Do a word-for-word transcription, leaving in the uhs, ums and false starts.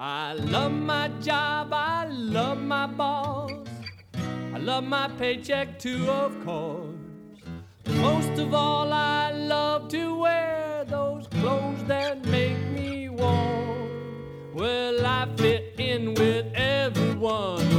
I love my job, I love my boss, I love my paycheck too, of course. But most of all, I love to wear those clothes that make me warm. Well, I fit in with everyone